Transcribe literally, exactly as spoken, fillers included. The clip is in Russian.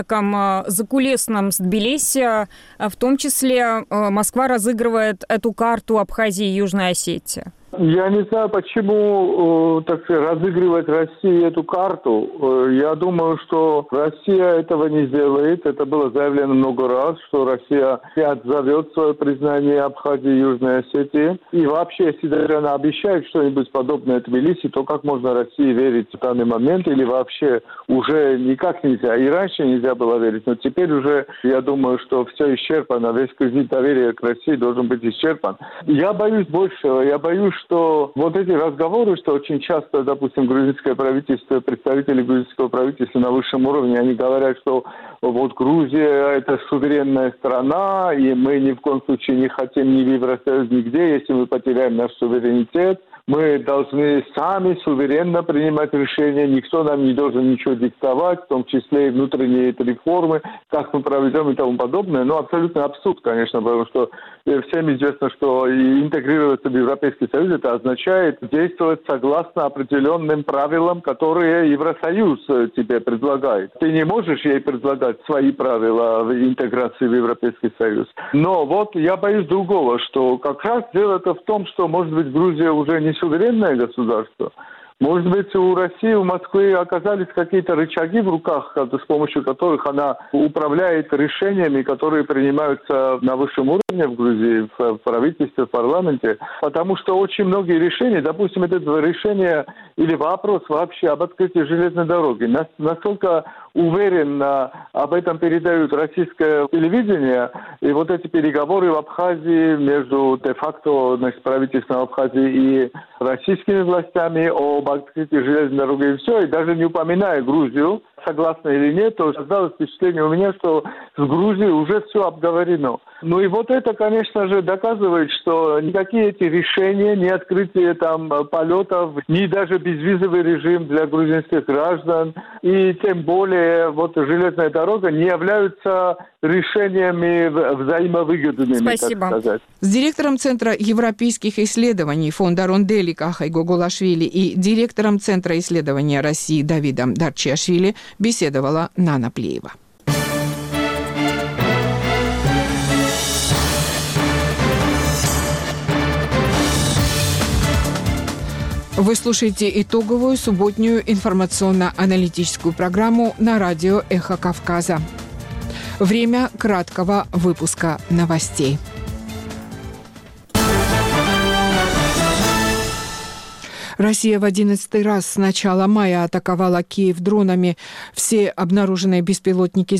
таком закулисном с Тбилиси, в том числе Москва разыгрывает эту карту Абхазии и Южной Осетии? Я не знаю, почему, так сказать, разыгрывает Россия эту карту. Я думаю, что Россия этого не сделает. Это было заявлено много раз, что Россия отзовет свое признание Абхазии и Южной Осетии. И вообще, если даже она обещает что-нибудь подобное Тбилиси, то как можно России верить в данный момент? Или вообще уже никак нельзя. И раньше нельзя было верить, но теперь уже, я думаю, что все исчерпано. Весь кредит доверия к России должен быть исчерпан. Я боюсь большего. Я боюсь, что вот эти разговоры, что очень часто, допустим, грузинское правительство, представители грузинского правительства на высшем уровне, они говорят, что вот Грузия – это суверенная страна, и мы ни в коем случае не хотим ни в Евросоюз, нигде, если мы потеряем наш суверенитет. Мы должны сами суверенно принимать решения, никто нам не должен ничего диктовать, в том числе и внутренние реформы, как мы проведем и тому подобное. Но абсолютно абсурд, конечно, потому что всем известно, что интегрироваться в Европейский Союз, это означает действовать согласно определенным правилам, которые Евросоюз тебе предлагает. Ты не можешь ей предлагать свои правила в интеграции в Европейский Союз. Но вот я боюсь другого, что как раз дело-то в том, что, может быть, Грузия уже не суверенное государство. Может быть, у России, у Москвы оказались какие-то рычаги в руках, с помощью которых она управляет решениями, которые принимаются на высшем уровне в Грузии, в правительстве, в парламенте. Потому что очень многие решения, допустим, это решение или вопрос вообще об открытии железной дороги, настолько уверенно об этом передают российское телевидение, и вот эти переговоры в Абхазии между де-факто, значит, правительством Абхазии и российскими властями об открытии железной дороги и все, и даже не упоминая Грузию, согласно или нет, то создалось впечатление у меня, что с Грузией уже все обговорено. Ну и вот это, конечно же, доказывает, что никакие эти решения, ни открытие там полетов, ни даже безвизовый режим для грузинских граждан, и тем более вот железная дорога не являются решениями взаимовыгодными, Спасибо. так сказать. С директором Центра европейских исследований фонда Ронделли Кахой Гоголашвили и директором Центра исследования России Давидом Дарчиашвили беседовала Нана Плеева. Вы слушаете итоговую субботнюю информационно-аналитическую программу на радио «Эхо Кавказа». Время краткого выпуска новостей. Россия в одиннадцатый раз с начала мая атаковала Киев дронами. Все обнаруженные беспилотники